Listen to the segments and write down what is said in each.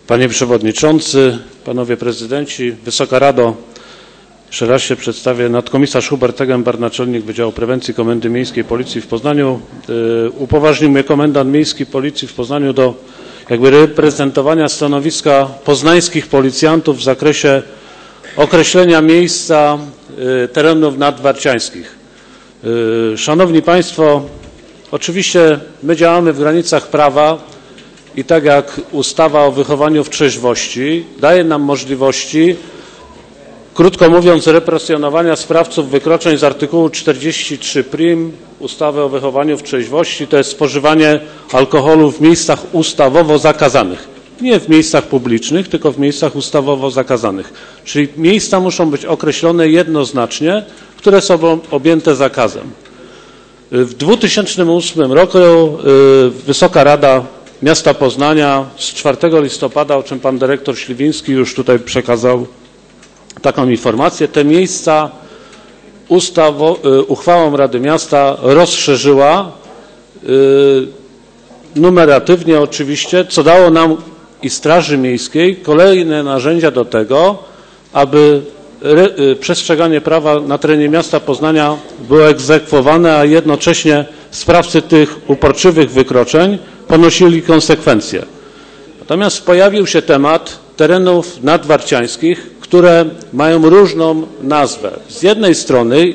Panie Przewodniczący, Panowie Prezydenci, Wysoka Rado, jeszcze raz się przedstawię. Nadkomisarz Hubert Tegembar, naczelnik Wydziału Prewencji Komendy Miejskiej Policji w Poznaniu. Upoważnił mnie komendant miejski Policji w Poznaniu do reprezentowania stanowiska poznańskich policjantów w zakresie określenia miejsca terenów nadwarciańskich. Szanowni Państwo, oczywiście my działamy w granicach prawa i tak jak ustawa o wychowaniu w trzeźwości daje nam możliwości, krótko mówiąc, represjonowania sprawców wykroczeń z artykułu 43 prim ustawy o wychowaniu w trzeźwości, to jest spożywanie alkoholu w miejscach ustawowo zakazanych. Nie w miejscach publicznych, tylko w miejscach ustawowo zakazanych. Czyli miejsca muszą być określone jednoznacznie, które są objęte zakazem. W 2008 roku Wysoka Rada Miasta Poznania z 4 listopada, o czym pan dyrektor Śliwiński już tutaj przekazał taką informację, te miejsca uchwałą Rady Miasta rozszerzyła numeratywnie oczywiście, co dało nam i Straży Miejskiej kolejne narzędzia do tego, aby przestrzeganie prawa na terenie miasta Poznania było egzekwowane, a jednocześnie sprawcy tych uporczywych wykroczeń ponosili konsekwencje. Natomiast pojawił się temat terenów nadwarciańskich, które mają różną nazwę. Z jednej strony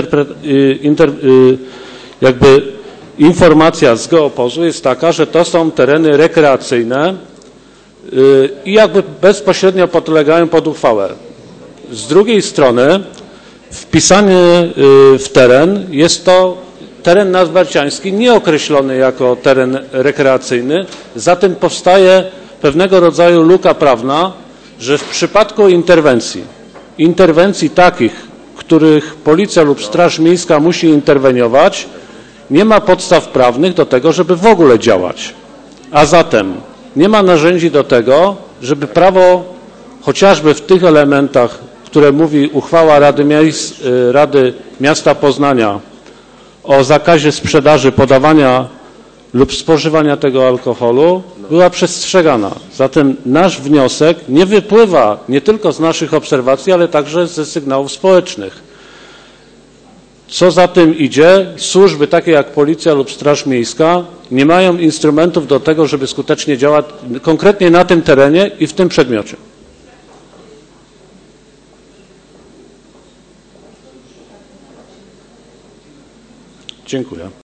informacja z geopozu jest taka, że to są tereny rekreacyjne i bezpośrednio podlegają pod uchwałę. Z drugiej strony wpisany w teren jest to teren nadwarciański nieokreślony jako teren rekreacyjny, zatem powstaje pewnego rodzaju luka prawna, że w przypadku interwencji takich, w których policja lub Straż Miejska musi interweniować, nie ma podstaw prawnych do tego, żeby w ogóle działać. A zatem nie ma narzędzi do tego, żeby prawo chociażby w tych elementach, które mówi uchwała Rady Miasta Poznania o zakazie sprzedaży, podawania lub spożywania tego alkoholu, była przestrzegana. Zatem nasz wniosek nie wypływa nie tylko z naszych obserwacji, ale także ze sygnałów społecznych. Co za tym idzie, służby takie jak Policja lub Straż Miejska nie mają instrumentów do tego, żeby skutecznie działać konkretnie na tym terenie i w tym przedmiocie. Dziękuję.